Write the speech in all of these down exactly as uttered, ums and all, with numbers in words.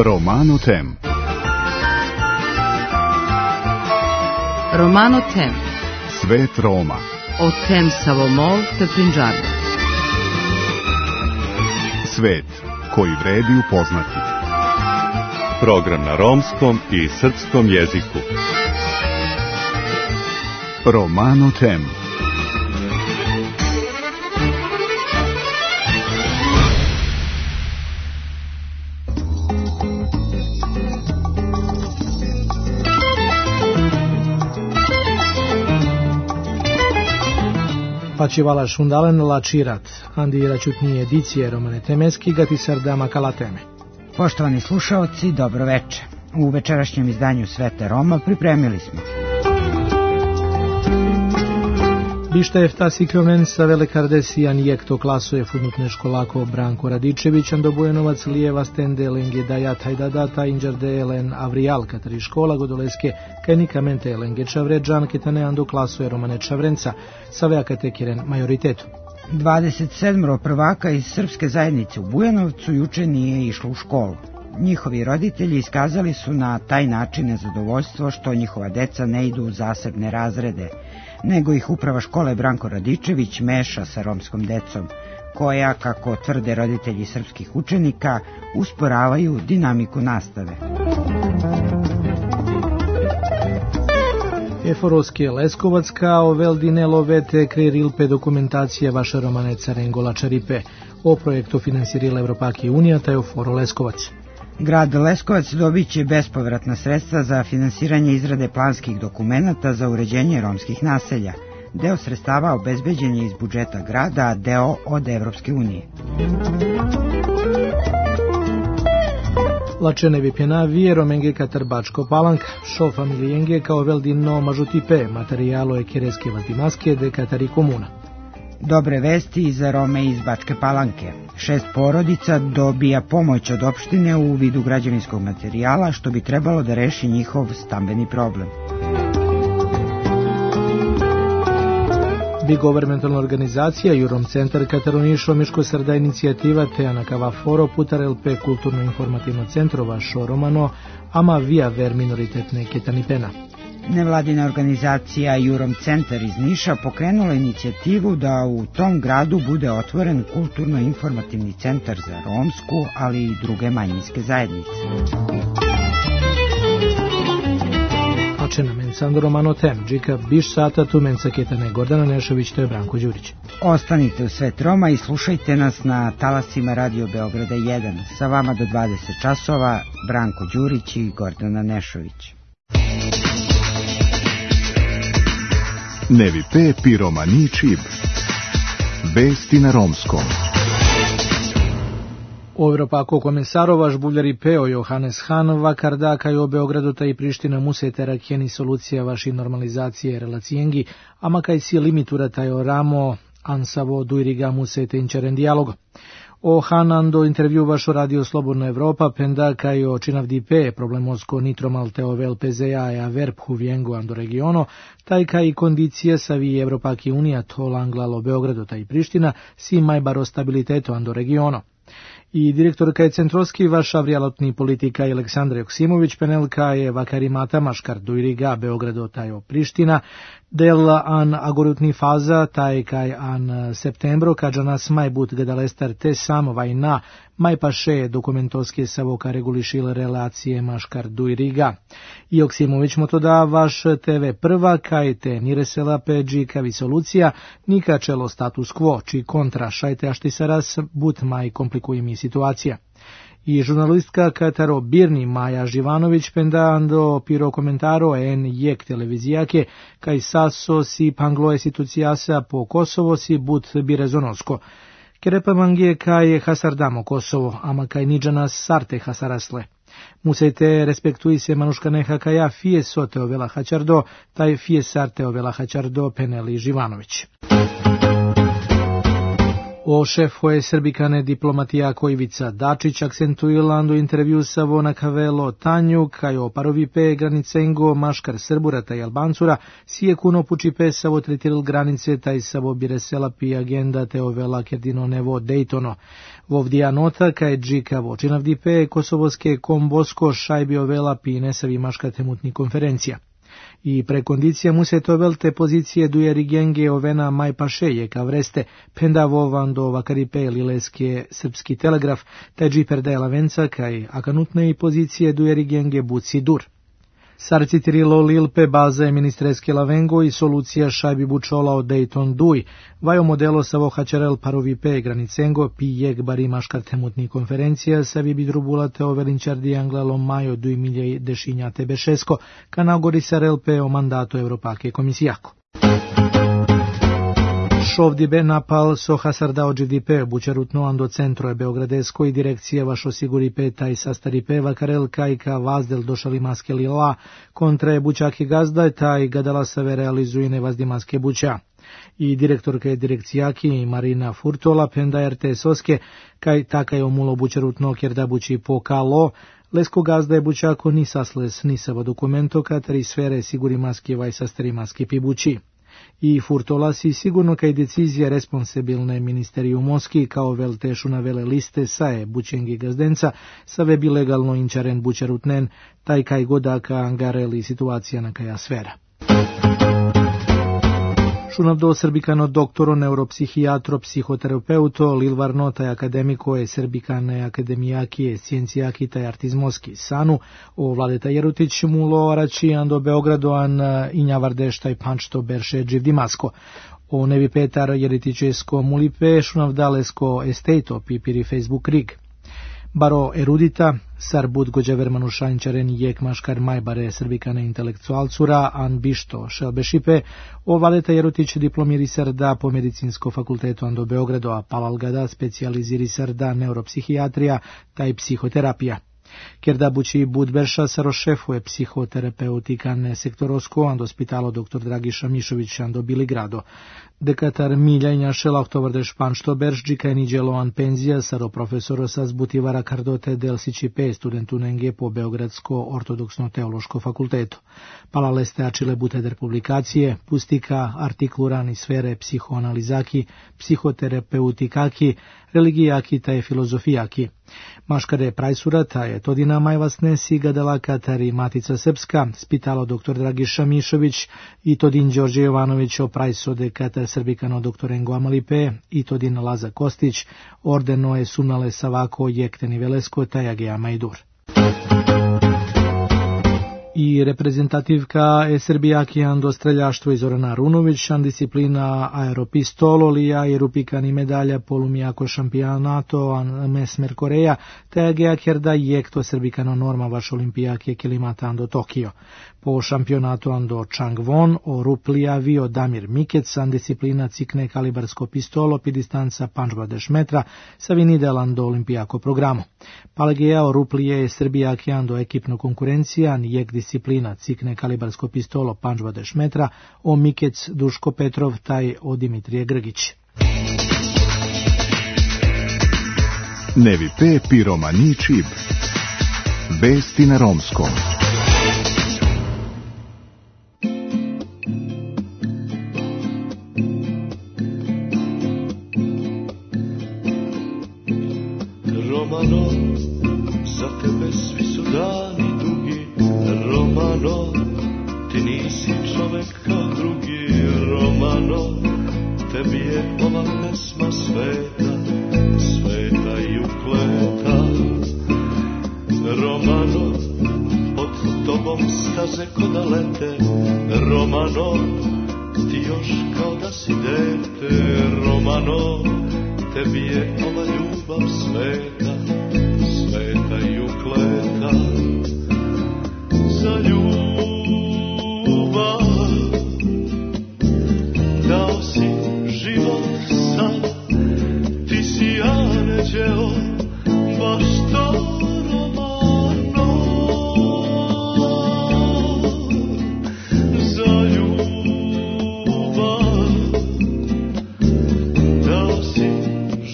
Romano Tem. Romano Tem. Svet Roma. O tem Savomol te Punjabi. Svet koji vredi upoznati. Program na romskom i srpskom jeziku. Romano Tem. Facevala Shundalen la Cirat, Andi račutnije edicije Romane Temeski, gati sardama kalateme. Poštovani slušaoci, dobro veče. U večerašnjem izdanju Sveta Roma pripremili smo. Bišta eftasi kromensa velekardesijan jekto klasuje funutne školako Branko Radičević, Ando Bujenovac lijeva stende lenge dajat hajdadata inđarde elen avrijal katari škola godoleske kajnikamente elenge čavređan ketane ando klasuje Romane Čavrenca sa veakatekiren majoritetu. dvadeset sedam prvaka iz srpske zajednice u Bujanovcu juče nije išlo u školu. Njihovi roditelji iskazali su na taj način nezadovoljstvo što njihova deca ne idu u zasebne razrede, nego ih uprava škole Branko Radičević meša sa romskom decom, koja, kako tvrde roditelji srpskih učenika, usporavaju dinamiku nastave. Eforoske Leskovac kao Veldinelo vete kreerilpe dokumentacije vaše Romane Carengola Čaripe. O projektu finansirila Evropaki unija taj Foro Leskovac. Grad Leskovac dobit će bespovratna sredstva za finansiranje izrade planskih dokumenata za uređenje romskih naselja. Deo sredstava obezbeđen je iz budžeta grada, a deo od Evropske unije. Lačenevi pjenavi Romenge Katar Bačko Palanka, šo familijenge kao Veldino Mažutipe, materijalo je kereske Valdimaske de Katari komuna. Dobre vesti i za Rome iz Bačke Palanke. Šest porodica dobija pomoć od opštine u vidu građevinskog materijala, što bi trebalo da reši njihov stambeni problem. Bigovernmentalna organizacija Jurom centar Katarunišo Miško Srda inicijativa te Anakava Foro Putar el pe kulturno-informativno centro vašo Romano, ama via ver minoritetne ketanipena. Nevladina organizacija Jurom centar iz Niša pokrenula inicijativu da u tom gradu bude otvoren kulturno-informativni centar za romsku, ali i druge manjinske zajednice. Očena mensando Romano Tem, džika biš sata tu mensa ketane Gordana Nešović, to je Branko Đurić. Ostanite u Svet Roma i slušajte nas na talasima Radio Beograda jedan. Sa vama do dvadeset časova Branko Đurić i Gordana Nešović. Nevi pe pi romani čib. Vesti na romskom. U Evropako komesarova žbuljari peo Johannes Han vakarda kaj o Beogradu taj Priština musete rakjeni solucija vaši normalizacije relacijengi, ama kaj si limitura taj o ramo ansavo duiriga musete inčeren dijalogo. O Hanando intervju vašo Radio Slobodna Evropa penda kaj o činavdipe problemosko nitromalteo vel pezea e averb huvjengu ando regiono, taj kaj kondicije sa vi Evropaki unija to langlalo Beogradu taj Priština si majbaro stabiliteto ando regiono. I direktor kaj centroski vaša vrijalotni politika Aleksandra Joksimović penelka je vakarimata maškar duiriga Beogradu tajo Priština, del an agorutni faza taj kaj an septembro kađa nas majbut gadalestar te sam vajna maj paše dokumentovske savoka regulišile relacije maškar duiriga. I Joksimović mo to da vaš te ve prva kaj te niresela peđi kavi solucija nika čelo status quo či kontra šajte ašti saras but maj komplikuje mi situacija. I žurnalistka Kataro Birni Maja Živanović pendando piro komentaro en jek televizijake kaj saso si pangloje situacijasa po Kosovo si but birezonosko. Kerepa mangije kaj hasardamo Kosovo, ama kaj niđana sarte hasarasle. Musejte respektuj se manuška neha kaja fije sote ovela hačardo, taj fije sarte ovela hačardo peneli Živanović. O šefu je Srbikane diplomatijako Ivica Dačić akcentuilan do intervju sa Vona Kavelo Tanju, kaj o parovipe granicengo maškar Srburata i Albancura, sije kuno pučipe savo tretiril granice taj savo biresela pi agenda te ovela kerdino nevo Dejtono. Vovdija nota kaj džika vočinavdipe kosovoske kombosko šajbi ovela pi nesavi maška temutni konferencija. I prekondicija mu se to velte pozicije duje rigenge ovena maj pašeje ka vreste penda vovan do vakaripe lileske srpski telegraf, taj džiper da je lavenca kaj akanutne i pozicije duje rigenge buci dur. Sarci tirilo lilpe baza je ministreske lavengo i solucija šajbi bučola od Dejton duj, vajo modelo sa vohačarel parovipe granicengo pi jek bari maškar temutni konferencija sa vi bidrubulate o velinčardi anglelo majo duj milje dešinjate bešesko, ka nagori sarelpe o mandato Europake komisijako. Šovdibe napal so hasarda ođivdipe bučarutno ando centro je Beogradesko i direkcije vašo siguripe taj sastaripe vakarel kajka vazdel došali maske lila kontra je bučaki gazda taj gadala save realizujene vazdimaske buča. I direktorka je direkcijaki Marina Furtola penda er te soske kaj taka je omulo bučarutno kjerda buči pokalo, lesko gazda je bučako ni sasles ni savo dokumento katari sfere siguri maske vaj sastari maske pi buči. I Furtola si sigurno kaj decizija responsabilne ministeriju Moski kao veltešu na vele liste saje bučengi gazdenca save bi legalno inčaren bučarutnen taj kaj godaka angareli situacija na kaja sfera. Šunavdo Srbikano doktoro, neuropsihijatro, psihoterapeuto, lilvarno taj akademiko je Srbikane akademijaki, sciencijaki taj artizmoski sanu, o Vladeta Jerutić mulo arači ando Beogradoan injavardeš taj pančto berše dživdimasko. O nevi Petar Jeritičesko mulipe šunavdalesko esteto pipiri Facebook rig. Baro erudita, sar bud gođa vermanu šančaren jek maškar majbare Srbikane intelektualcura, an bišto šelbešipe, o Valeta Jerutić diplomiri sarda po medicinsko fakultetu ando Beogrado, a palalgada specijaliziri sarda neuropsihijatrija, taj psihoterapija. Kjerda bući budberša sarošefuje psihoterapeutikan sektorosko ando spitalo doktor Dragiša Mišović ando Biligrado. Dekatar miljenja šelahtовrdeš panšto beršđika niđelo an penzija saro profesoro sa zbutivara kardote delsići pe studentu nenge po Beogradsko ortodoksno teološko fakultetu. Palaleste ačile buteder publikacije, pustika, artiklurani sfere psihoanalizaki, psihoterapeutikaki, religijaki taj filozofijaki. Maškare prajsura je todina majvasne siga dela Katari Matica Srpska, spitalo doktor Dragiša Mišović i todin Đorđe Jovanović o prajsode Katar Srbikano doktorengo Amalipe i todin Laza Kostić, ordeno je sunale savako jekteni velesko tajage Majdur. I reprezentativka je Srbijaki ando streljaštvo iz Zorana Runović, an disciplina aeropistololija i rupikani medalja polumijako šampionato an mesmer Koreja, te agea kerda jekto Srbikano norma vaš olimpijake kelimata ando Tokio. Po šampionatu ando Changwon o ruplija vio Damir Mikec, an disciplina cikne kalibarsko pistolo pi distanca pančbadeš metra sa vinidel ando olimpijako programu. Palagea o ruplije je Srbijaki ando ekipno konkurencija, an jek disciplina cikne kalibarsko pistolo pančbadeš metra o Mikec Duško Petrov taj o Dimitrije Grgić. Nevi pe piromani čib. Vesti na romskom. Romano, za tebe svi su dani dugi. Romano, ti nisi čovek kao drugi. Romano, tebi je ova pesma sveta, sveta i ukleta. Romano, pod tobom staze ko da lete. Romano, ti još kao da si dete. Romano, tebi je ova ljubav sveta, sveta i ukleta. Za ljubav dao si život sam, ti si anđeo, baš to Romano. Za ljubav dao si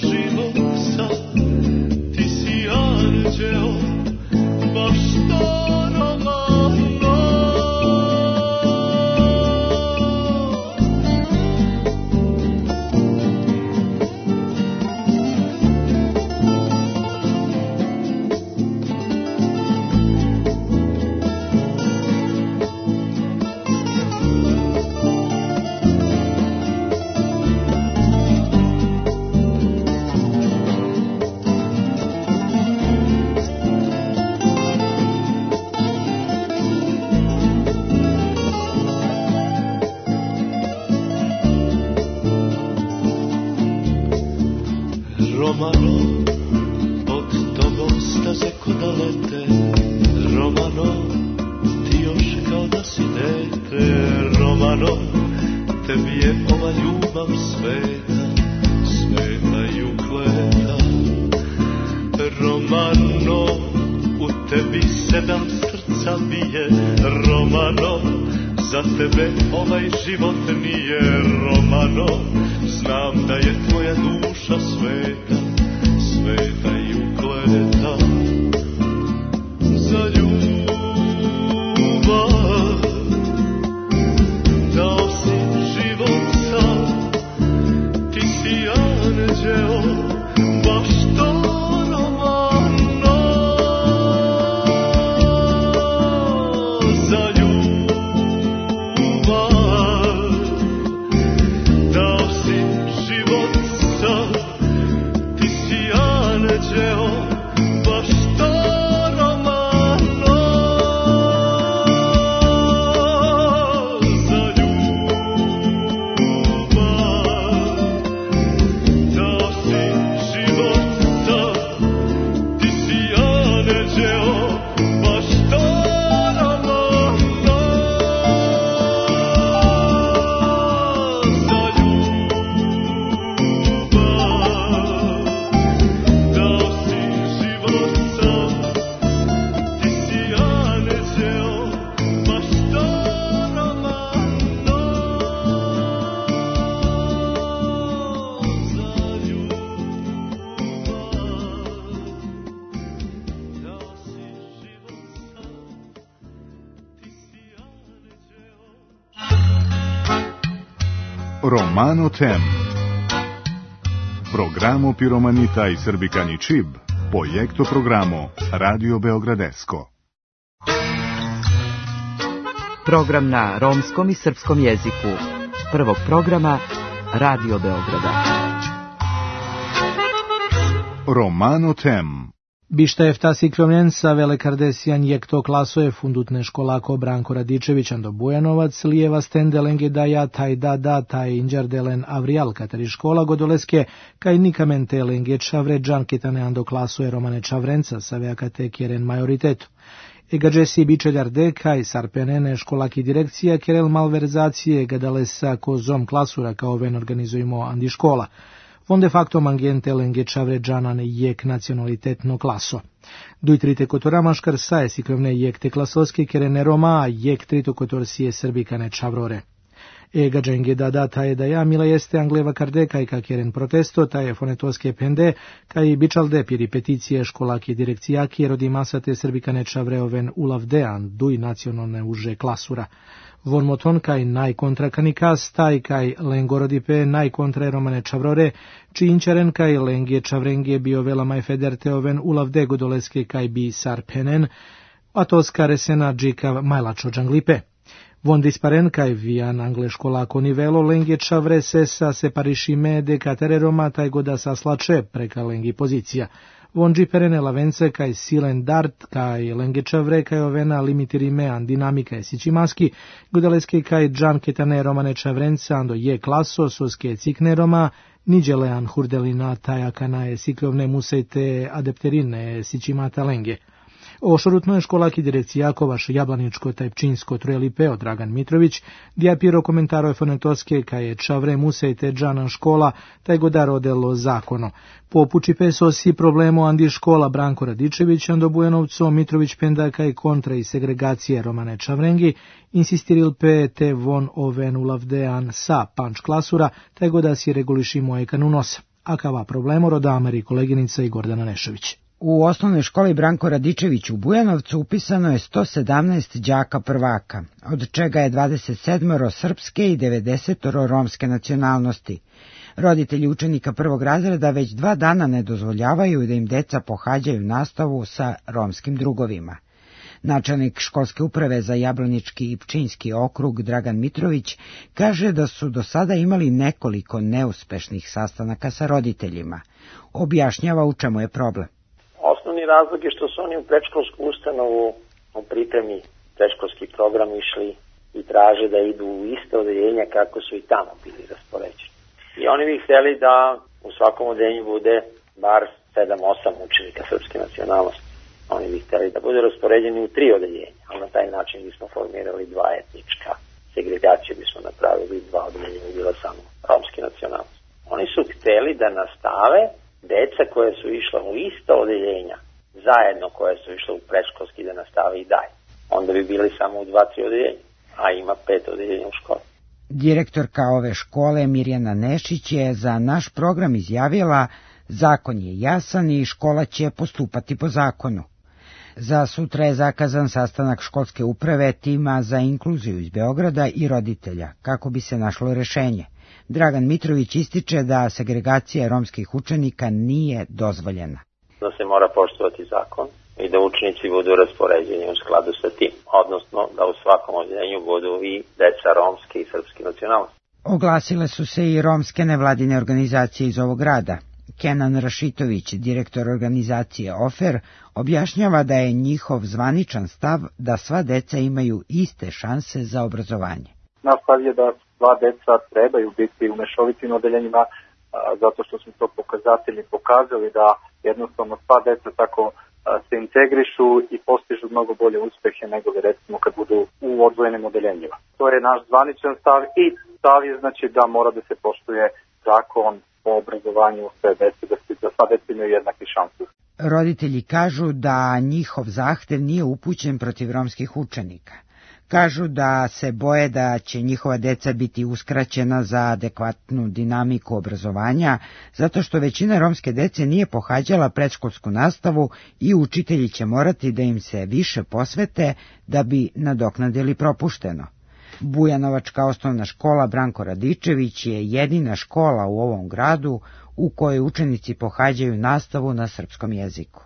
Romano, pod tobom staze ko da lete. Romano, ti još kao da si dete. Romano, tebi je ova ljubav sveta, sveta i ukleta. Romano, u tebi sedam srca bije. Romano, za tebe ovaj život nije. Romano, znam da je tvoja duša sveta, sveta i ukleta. Za ljubav dao si život sam, ti si anđeo, baš to Romano. Za ljubav dao si život sam, ti si anđeo, baš to Romano. Za ljubav dao si život sam, ti si anđeo, baš to Romano. Za ljubav dao si život sam, ti si anđeo, baš to Romano. Za ljubav dao si život sam, ti si anđeo. Romano Tem. Programo Piromanita i Srbikani Čib, projekto programo Radio Beogradesko. Program na romskom i srpskom jeziku. Prvog programa Radio Beograda. Romano Tem. Bišta eftasi krovnjenca velekardesijan jekto klasoje fundutne školako Branko Radičević Ando Bujanovac, lijeva stendelenge daja taj da da taj inđardelen avrijal kateri škola godoleske, kaj nikamente lenge čavre džanketane Ando klasoje Romane Čavrenca sa veakate kjeren majoritetu. Egađesi bičeljar deka i sarpenene školaki direkcija kerel malverzacije gadalesa kozom klasura kao ven organizujemo Andi škola. On de facto mangiente lenge čavre džanane jek nacionalitetno klaso. Duj trite kotora maškar saje sikrovne jek te klasoske kerene Roma, jek trito kotor sije srbikane čavrore. Ega dženge da da taje da ja mila jeste angleva kardeka i ka keren protesto, taje fonetoske pende, ka i bičalde piri peticije školaki direkcijaki rodi masate srbikane čavreoven ulavdean, duj nacionalne uže klasura. Von moton kaj najkontra kanikas, taj kaj lengorodipe najkontra romane čavrore, činčaren kaj lenge čavrenge bio velamaj federteoven ulavde godoleske kaj bi sarpenen, a to skaresena džikav majlačo džanglipe. Von disparen kaj vian angleškolako nivelo lenge čavre sesa se parišime de katere Roma taj goda sa slače preka lengi pozicija. Von džiperene lavence kaj silen dart kaj lenge čavre kaj ovena limitirime an dinamika je sičimaski, godaleske kaj džan ketane Romane čavrenca ando je klaso soske cikne Roma, niđelean hurdelina tajakana je sikrovne musejte adepterine sičimata lenge. O šorutno je školaki direkcijako vaš jablaničko tajpčinsko trojelipeo Dragan Mitrović, dijapiro komentaro je fonetoske ka je čavre musejte džanan škola, taj goda rodelo zakono. Po pučipe sosi problemo andi škola Branko Radičević, ando Bujanovco Mitrović pendaka i kontra i segregacije Romane Čavrengi, insistiril pe te von oven ulavdean sa panč klasura, taj goda si regulišimo ekanu nosa. A kava problemo roda Ameri koleginica i Gordana Nešović. U osnovnoj školi Branko Radičević u Bujanovcu upisano je sto sedamnaest đaka prvaka, od čega je dvadeset sedam srpske i devedeset romske nacionalnosti. Roditelji učenika prvog razreda već dva dana ne dozvoljavaju da im deca pohađaju nastavu sa romskim drugovima. Načelnik školske uprave za Jablanički i Pčinjski okrug Dragan Mitrović kaže da su do sada imali nekoliko neuspešnih sastanaka sa roditeljima. Objašnjava u čemu je problem. Osnovni razlog je što su oni u predškolsku ustanovu u pripremi predškolski program išli i traže da idu u iste odeljenja kako su i tamo bili raspoređeni. I oni bi hteli da u svakom odeljenju bude bar sedam osam učenika srpske nacionalnosti. Oni bi htjeli da budu raspoređeni u tri odeljenja, ali na taj način bismo formirali dva etnička. Segregaciju bismo napravili, dva odeljenja bi bila samo romske nacionalnosti. Oni su htjeli da nastave deca koje su išla u ista odeljenja, zajedno koje su išle u predškolski, da nastave i dalje. Onda bi bili samo u dva, tri odeljenja, a ima pet odeljenja u školi. Direktorka ove škole Mirjana Nešić je za naš program izjavila: zakon je jasan i škola će postupati po zakonu. Za sutra je zakazan sastanak školske uprave, tima za inkluziju iz Beograda i roditelja, kako bi se našlo rešenje. Dragan Mitrović ističe da segregacija romskih učenika nije dozvoljena. Da se mora poštovati zakon i da učenici budu raspoređeni u skladu sa tim, odnosno da u svakom odeljenju budu i deca romske i srpske nacionalnosti. Oglasile su se i romske nevladine organizacije iz ovog grada. Kenan Rašitović, direktor organizacije Ofer, objašnjava da je njihov zvaničan stav da sva deca imaju iste šanse za obrazovanje. Naš stav je da sva deca trebaju biti u mešovitim odeljenjima, zato što su to pokazatelji pokazali da jednostavno sva deca tako se integrišu i postižu mnogo bolje uspehe nego recimo kad budu u odvojenim odeljenjima. To je naš zvaničan stav i stav je znači da mora da se poštuje zakon o obrazovanju sve dece, da sva deca imaju jednake šanse. Roditelji kažu da njihov zahtev nije upućen protiv romskih učenika. Kažu da se boje da će njihova deca biti uskraćena za adekvatnu dinamiku obrazovanja, zato što većina romske dece nije pohađala predškolsku nastavu i učitelji će morati da im se više posvete da bi nadoknadili propušteno. Bujanovačka osnovna škola Branko Radičević je jedina škola u ovom gradu u kojoj učenici pohađaju nastavu na srpskom jeziku.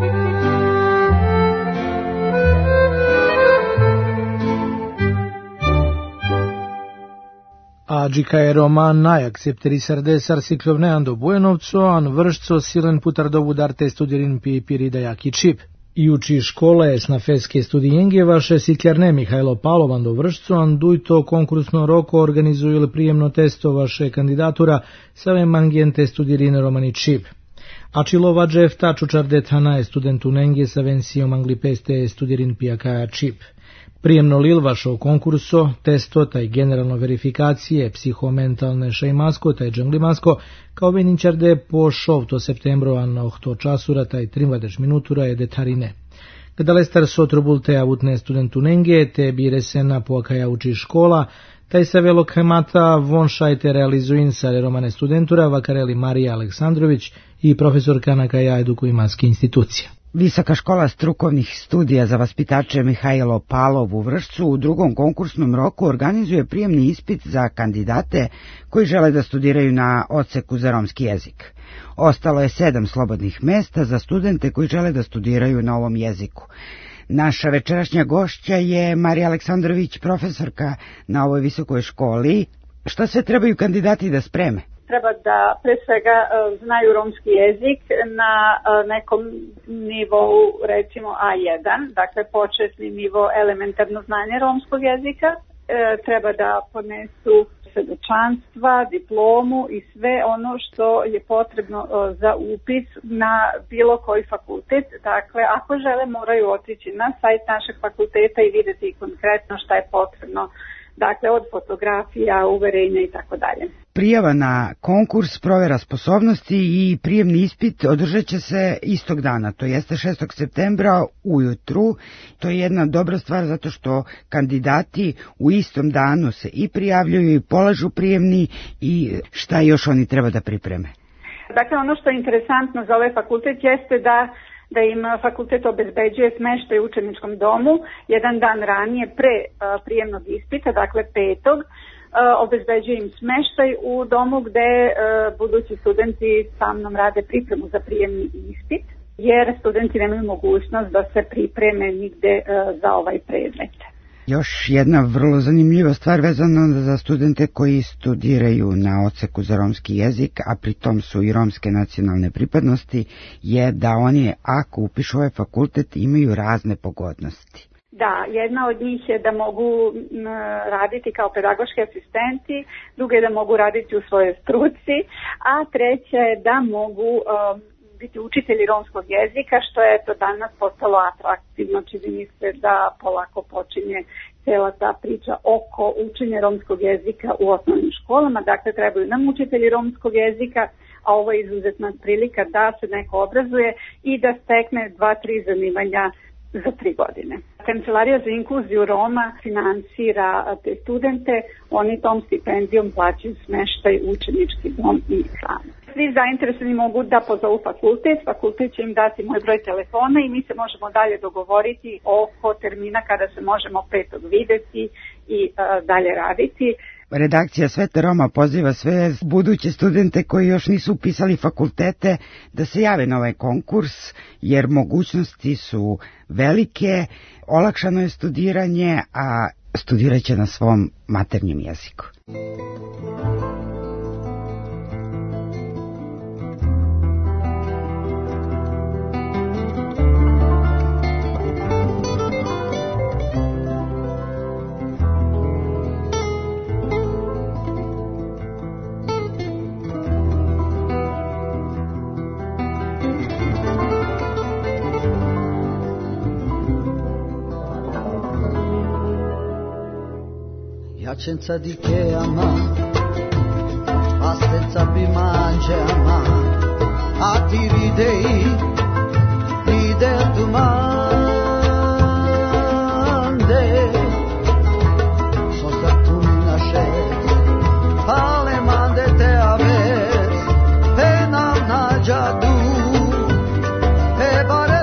Ađika je roman najaccepteri sardesar siklovnean do Bujanovco, an vršco silen putar do budarte studirin pi pirida jaki čip. I uči škola je snafeske studijenge vaše sikljerne Mihajlo Palovan do vršco, an dujto konkursno roko organizuju ili prijemno testo vaše kandidatura sa ve mangente studirin romani čip. Ačilova džefta čučardetana je studentu nenge sa vensijom anglipeste studirin pijakaja čip. Prijemno lil vašo konkurso, testo taj generalno verifikacije, psihomentalne šejmasko taj džanglimasko, kao veninčarde po šovto septembro na ohto časura taj trimladeš minutura je detarine. Kada lestar sotrobul te avutne studentu nenge, te bire se na pokaja uči škola, taj se velok hemata von šajte realizuin sa romane studentura vakareli Marija Aleksandrović i profesorka na kaja edukuimanske institucija. Visoka škola strukovnih studija za vaspitače Mihajlo Palov u Vršcu u drugom konkursnom roku organizuje prijemni ispit za kandidate koji žele da studiraju na odseku za romski jezik. Ostalo je sedam slobodnih mesta za studente koji žele da studiraju na ovom jeziku. Naša večerašnja gošća je Marija Aleksandrović, profesorka na ovoj visokoj školi. Šta sve trebaju kandidati da spreme? Treba da pre svega znaju romski jezik na nekom nivou, recimo A jedan, dakle početni nivo elementarno znanje romskog jezika. Treba da podnesu svedočanstva, diplomu i sve ono što je potrebno za upis na bilo koji fakultet. Dakle, ako žele, moraju otići na sajt našeg fakulteta i vidjeti konkretno šta je potrebno. Dakle, od fotografija, uverenja i tako dalje. Prijava na konkurs, provera sposobnosti i prijemni ispit održat će se istog dana, to jeste šestog septembra ujutru. To je jedna dobra stvar zato što kandidati u istom danu se i prijavljuju i polažu prijemni i šta još oni treba da pripreme. Dakle, ono što je interesantno za ovaj fakultet jeste da da im fakultet obezbeđuje smeštaj u učeničkom domu jedan dan ranije pre uh, prijemnog ispita, dakle petog, uh, obezbeđuje im smeštaj u domu gde uh, budući studenti sa mnom rade pripremu za prijemni ispit, jer studenti nemaju mogućnost da se pripreme nigde uh, za ovaj predmet. Još jedna vrlo zanimljiva stvar vezana za studente koji studiraju na odseku za romski jezik, a pritom su i romske nacionalne pripadnosti, je da oni, ako upišu ovaj fakultet, imaju razne pogodnosti. Da, jedna od njih je da mogu m, raditi kao pedagoški asistenti, druga je da mogu raditi u svojoj struci, a treća je da mogu um, biti učitelji romskog jezika, što je to danas postalo atraktivno. Čini mi se da polako počinje cela ta priča oko učenja romskog jezika u osnovnim školama. Dakle, trebaju nam učitelji romskog jezika, a ovo je izuzetna prilika da se neko obrazuje i da stekne dva, tri zanimanja za tri godine. Kancelarija za inkluziju Roma finansira te studente, oni tom stipendijom plaćaju smeštaj, učenički dom i hranu. Svi zainteresovani mogu da pozovu fakultet, fakultet će im dati moj broj telefona i mi se možemo dalje dogovoriti oko termina kada se možemo petog videti i uh, dalje raditi. Redakcija Sveta Roma poziva sve buduće studente koji još nisu upisali fakultete da se jave na ovaj konkurs, jer mogućnosti su velike, olakšano je studiranje, a studirat će na svom maternjem jeziku. Senza di che ama, ma senza più mangia ama, a ti ridei, ride tu mande, so sta tu nasces, pale mande te aves, pena naja du, e bare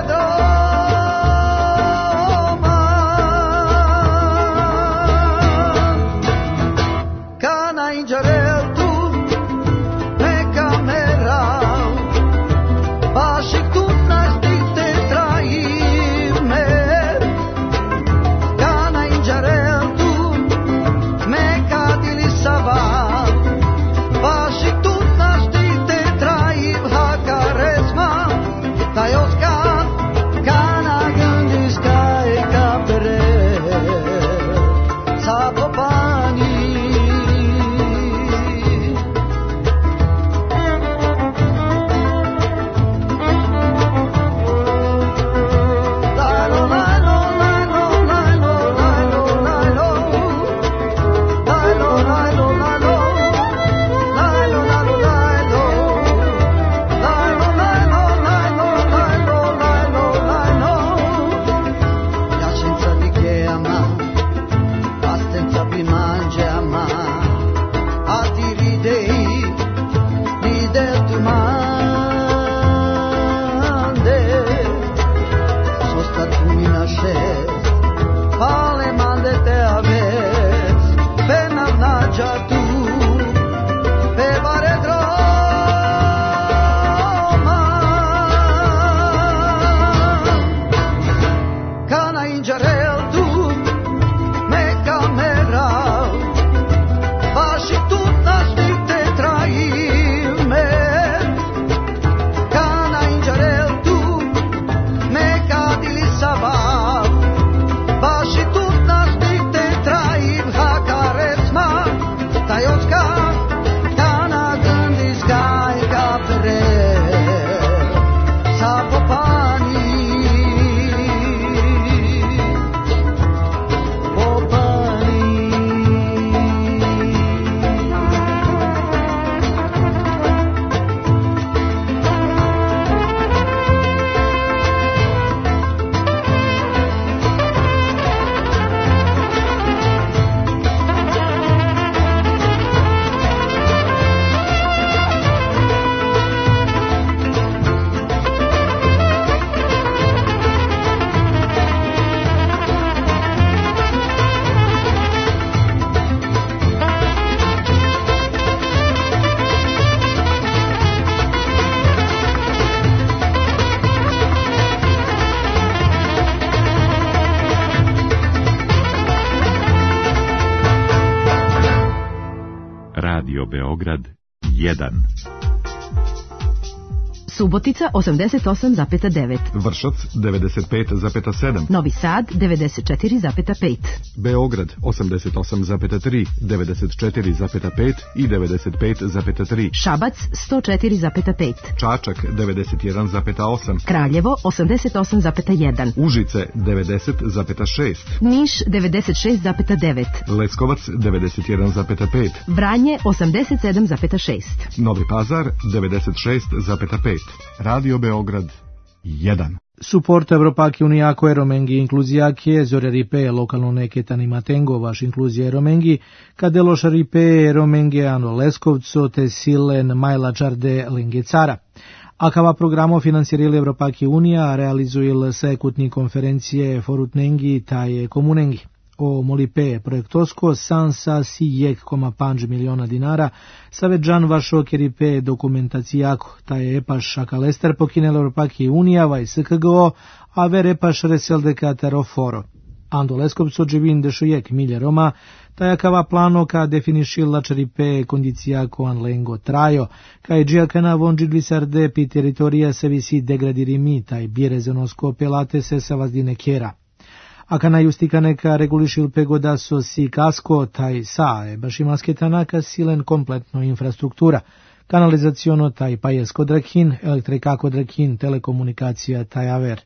Radio Beograd jedan. Subotica osamdeset osam zarez devet, Vršac devedeset pet zarez sedam, Novi Sad devedeset četiri zarez pet, Beograd osamdeset osam zarez tri, devedeset četiri zarez pet i devedeset pet zarez tri, Šabac sto četiri zarez pet, Čačak devedeset jedan zarez osam, Kraljevo osamdeset osam zarez jedan, Užice devedeset zarez šest, Niš devedeset šest zarez devet, Leskovac devedeset jedan zarez pet, Vranje osamdeset sedam zarez šest, Novi Pazar devedeset šest zarez pet, Radio Beograd jedan. Supporto Evropaki Uniako Eromengi Inclusiake, Zore Ripe, lokalno neketani Matengo, vaš inkluzija Eromengi, Kadeloš Ripe, Eromengi, Ano Leskovco, te Silen, Majla Čarde, Lingecara. Akava programo finansirili Evropaki Unija, realizuil sekutni konferencije Forutnengi, taje Komunengi. O Molipe projektosko sansa si jek koma panj miliona dinara, savedžan vašo keripe dokumentacijako, taj epaš akalester pokinel Evropaki Unija, vaj S K G O, a ver epaš reseldekatero foro. Ando Leskovco dživin dešujek milje Roma, taj akava plano ka definišil lačeripe kondicijako anlengo trajo, kaj džijakana vonđi dvisarde pi teritorija se visi degradirimi, taj birezenosko pelate se sa vazdine kjera. Aka na justikaneka regulišil pegoda so si kasko, taj sa e baš imasketanaka silen kompletno infrastruktura, kanalizaciono taj pajesko drakin, elektrikako drakin, telekomunikacija taj aver.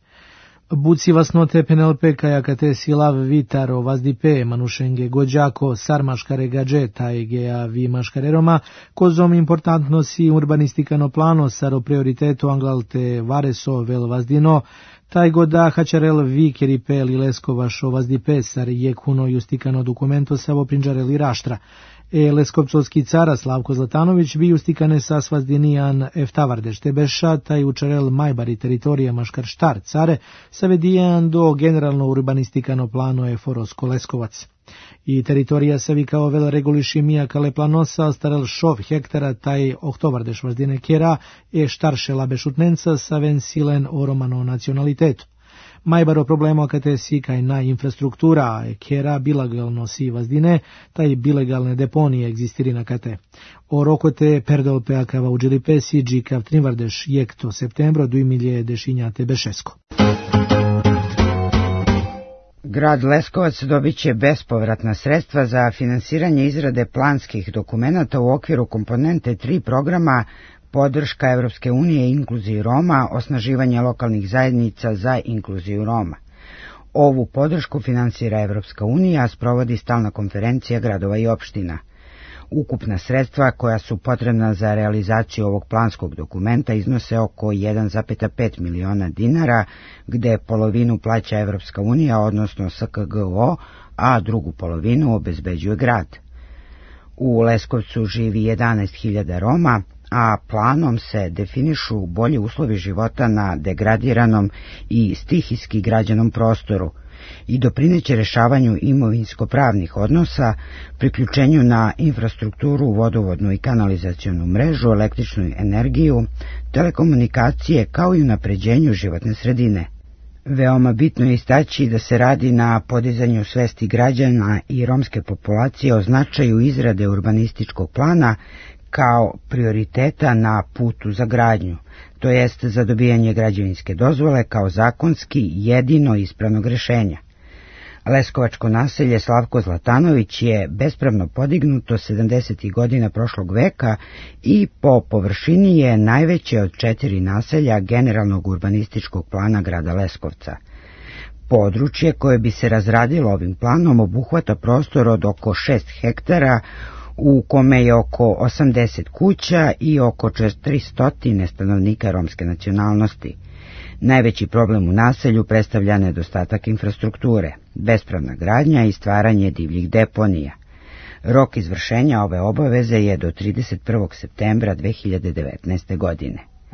Buci vasnote penelpe kajaka te silav vitaro vazdipe manušenge gođako sarmaškare gađe taj gea vi maškare Roma, kozom importantno si urbanistikano plano saro prioriteto anglalte vareso vel vazdino, taj goda hačarel vi keripe li leskovašo vazdipe sar je kuno justikano dokumento savo prinđareli raštra. E leskovcovski cara Slavko Zlatanović bi justikane sa svazdinijan eftavarde štebeša, taj učarel majbari teritorija maškar štar care, savedijan do generalno urbanistikano plano je Forosko Leskovac. I teritorija se vi kao vel reguliši mija kale planosa, starel šov hektara, taj oktovarde švazdine kjera, e štarše labe šutnenca sa ven silen o romano nacionalitetu. Majbaro problemo kate si kaj na infrastruktura e kjera bilagalno si vazdine, taj bilegalne deponije egzistiri na kate. O rokote perdolpe akava uđilipe si džikav trinvardeš jekto septembro duj milje dešinjate bešesko. Grad Leskovac dobit će bespovratna sredstva za finansiranje izrade planskih dokumenata u okviru komponente tri programa Podrška Evropske unije inkluziji Roma, osnaživanje lokalnih zajednica za inkluziju Roma. Ovu podršku finansira Evropska unija, a sprovodi stalna konferencija gradova i opština. Ukupna sredstva koja su potrebna za realizaciju ovog planskog dokumenta iznose oko jedan zarez pet miliona dinara, gde polovinu plaća Evropska unija, odnosno S K G O, a drugu polovinu obezbeđuje grad. U Leskovcu živi jedanaest hiljada Roma, a planom se definišu bolji uslovi života na degradiranom i stihijski građenom prostoru i doprineće rešavanju imovinsko-pravnih odnosa, priključenju na infrastrukturu, vodovodnu i kanalizacionu mrežu, električnu energiju, telekomunikacije kao i unapređenju životne sredine. Veoma bitno je istaći da se radi na podizanju svesti građana i romske populacije o značaju izrade urbanističkog plana kao prioriteta na putu za gradnju, to jest za dobijanje građevinske dozvole kao zakonski jedino ispravnog rešenja. Leskovačko naselje Slavko Zlatanović je bespravno podignuto sedamdesetih godina prošlog veka i po površini je najveće od četiri naselja generalnog urbanističkog plana grada Leskovca. Područje koje bi se razradilo ovim planom obuhvata prostor od oko šest hektara, u kome je oko osamdeset kuća i oko četiristo stanovnika romske nacionalnosti. Najveći problem u naselju predstavlja nedostatak infrastrukture, bespravna gradnja i stvaranje divljih deponija. Rok izvršenja ove obaveze je do trideset prvog septembra dve hiljade devetnaeste. godine.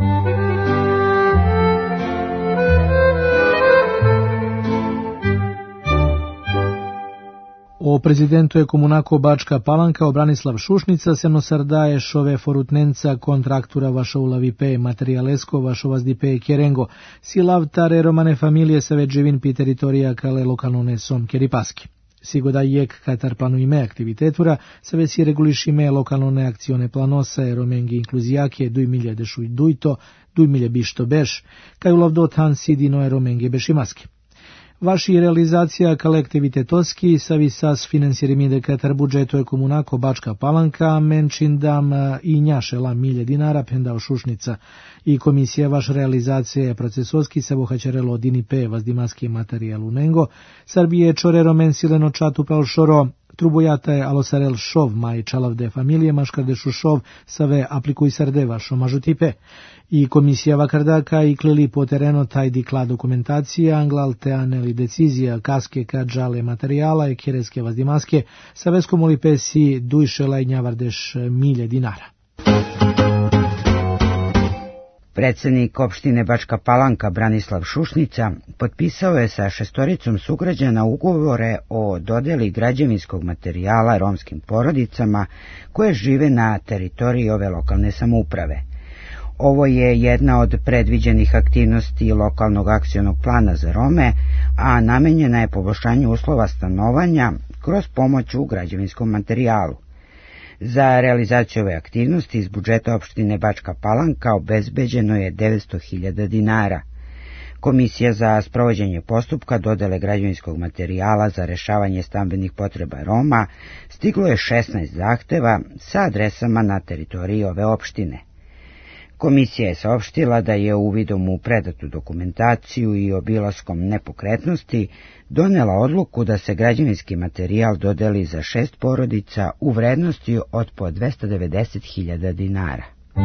O prezidentu je komunako Bačka Palanka Branislav Šušnica se nosardaje šove forutnenca kontraktura vašo ulavipe materialesko vašo vazdipe kerengo silav tare romane familije sa veđevin pi teritorija kale lokalno nesom keripaski. Sigoda jek Katar planujme aktivitetura, sa vesi regulišime lokalne akcione planosa e romengi inkluziake duimiljedešujduito, duimiljebišto beš, kaj ulavdotan sidino e romengi bešimaske. Vaši realizacija kale aktivitetoski sa visas finansirimi de Katar budžeto je komunako Bačka Palanka, menčindam i njašela milje dinara pendao Šušnica i komisija vaš realizacija je procesoski sa bohaćerelo dinipe vazdimaski materijalu nengo, Srbije čorero mensileno čatu palšoro, Trubojata je alosarel šov maj čalavde familije maškarde šušov save aplikuj sardeva šomažutipe. I komisija vakardaka i klili po tereno taj dikla dokumentacija, anglal teaneli decizija kaske kadžale materijala i kireske vazdimaske sa veskom olipesi dujšela i njavardeš milje dinara. Predsednik opštine Bačka Palanka Branislav Šušnica potpisao je sa šestoricom sugrađana ugovore o dodeli građevinskog materijala romskim porodicama koje žive na teritoriji ove lokalne samouprave. Ovo je jedna od predviđenih aktivnosti lokalnog akcionog plana za Rome, a namenjena je poboljšanju uslova stanovanja kroz pomoć u građevinskom materijalu. Za realizaciju ove aktivnosti iz budžeta opštine Bačka Palanka obezbeđeno je devetsto hiljada dinara. Komisija za sprovođenje postupka dodele građevinskog materijala za rešavanje stambenih potreba Roma stiglo je šesnaest zahteva sa adresama na teritoriji ove opštine. Komisija je saopštila da je uvidom u predatu dokumentaciju i obilaskom nepokretnosti donela odluku da se građevinski materijal dodeli za šest porodica u vrednosti od po dvesta devedeset hiljada dinara.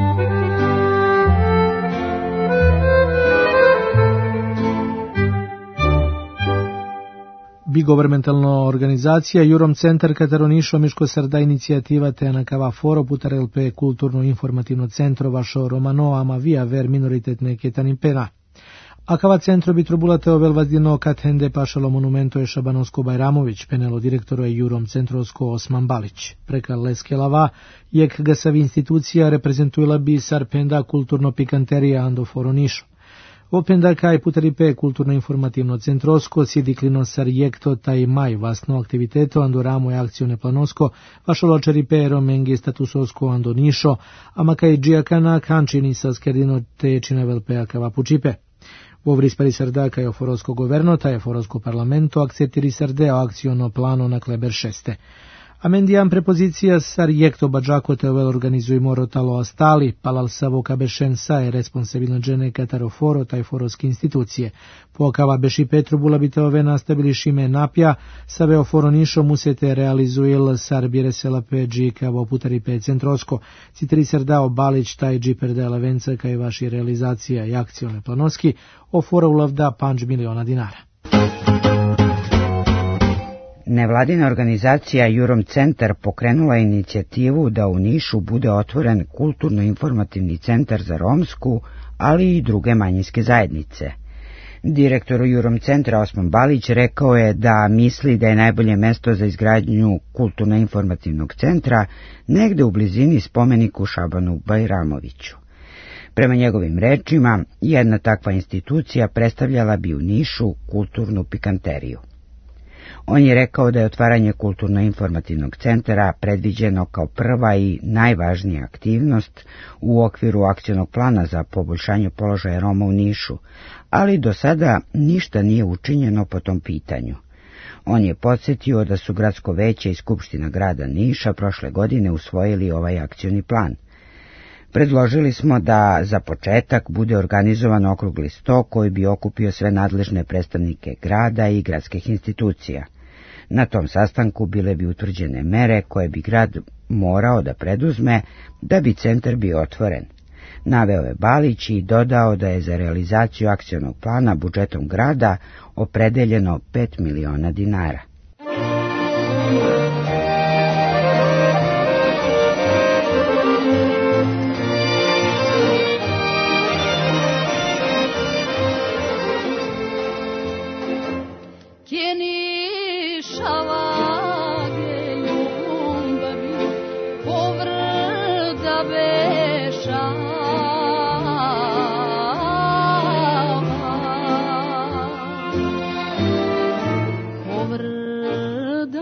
Bigovernmentalna organizacija Jurom Centar Kataronišo Miško Sarda inicijativa te nakava foro putar el pe kulturno-informativno centro vašo romano ama via ver minoritetne ketanimpena. Akava centro bi trobulate ovel vazdino kathende pašalo monumento je Šabanosko Bajramović, penelo direktoro je Jurom Centrosko Osman Balić. Preka Leske lava, jek ga savi institucija reprezentujela bi sarpenda kulturno-pikanterija ando foro Nišo. Openda kaj putaripe kulturno-informativno centrosko sidiklino sarjekto taj maj vasno aktiviteto ando ramo je akcione planosko, vašolo čeripe romengi statusosko ando Nišo, ama kaj džijakana kančini sa skerdino te činavelpea kava pučipe. Vovri spari sarda kaj oforosko governo, taj oforosko parlamento akceptiri sardeo akciono plano na Kleber šeste. Amendijan prepozicija sarjekto bađako te ovel organizujemo rotalo astali, palal savo kabešen sa je responsabilno džene kataroforo taj foroske institucije. Pokava beši Petrubula bi te ove nastavili šime napja, save oforo Nišo musete realizuil sar biresela pe dži kavo putari pe centrosko. Citri sardao Balić taj dži perdela venca kaj vaši realizacija i akcione planoski, oforo ulavda panč miliona dinara. Nevladina organizacija Jurom Centar pokrenula je inicijativu da u Nišu bude otvoren kulturno-informativni centar za romsku, ali i druge manjinske zajednice. Direktor Jurom Centra Osman Balić rekao je da misli da je najbolje mesto za izgradnju kulturno-informativnog centra negde u blizini spomeniku Šabanu Bajramoviću. Prema njegovim rečima, jedna takva institucija predstavljala bi u Nišu kulturnu pikanteriju. On je rekao da je otvaranje kulturno-informativnog centra predviđeno kao prva i najvažnija aktivnost u okviru akcionog plana za poboljšanje položaja Roma u Nišu, ali do sada ništa nije učinjeno po tom pitanju. On je podsjetio da su Gradsko veće i Skupština grada Niša prošle godine usvojili ovaj akcioni plan. Predložili smo da za početak bude organizovan okrugli sto koji bi okupio sve nadležne predstavnike grada i gradskih institucija. Na tom sastanku bile bi utvrđene mere koje bi grad morao da preduzme da bi centar bio otvoren. Naveo je Balić i dodao da je za realizaciju akcionog plana budžetom grada opredeljeno pet miliona dinara. Da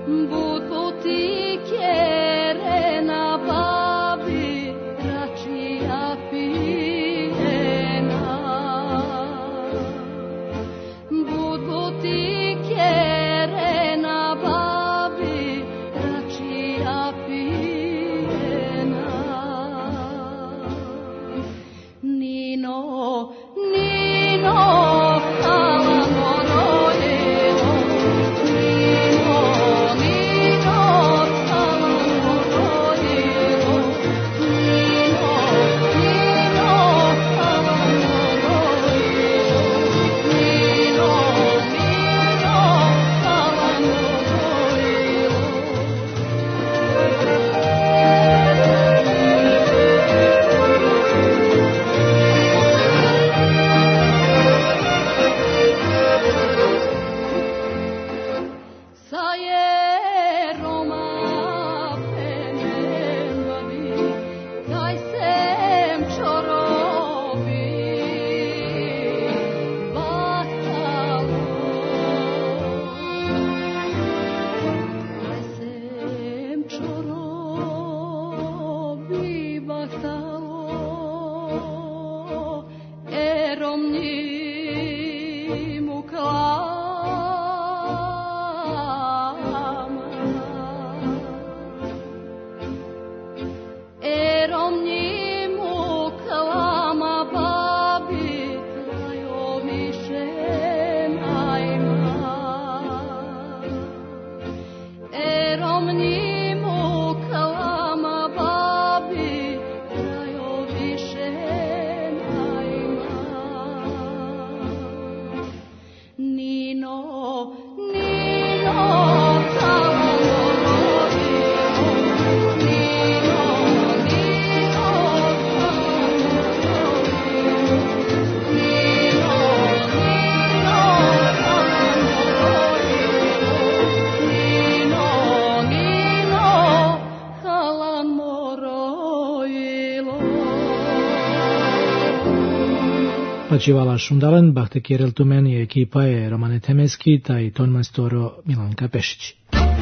Pačivala Šundalen, Bahte Kirel Tumen i ekipa je Romane Temeski, taj ton majstoro Milanka Pešić.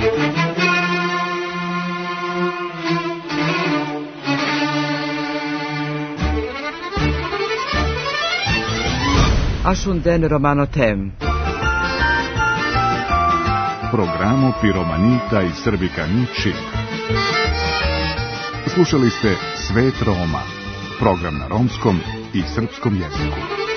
Ashunden Romano Tem. Programo Piromanita i Srbikani Čip. Slušali ste Svet Roma, program na romskom i srpskom jeziku.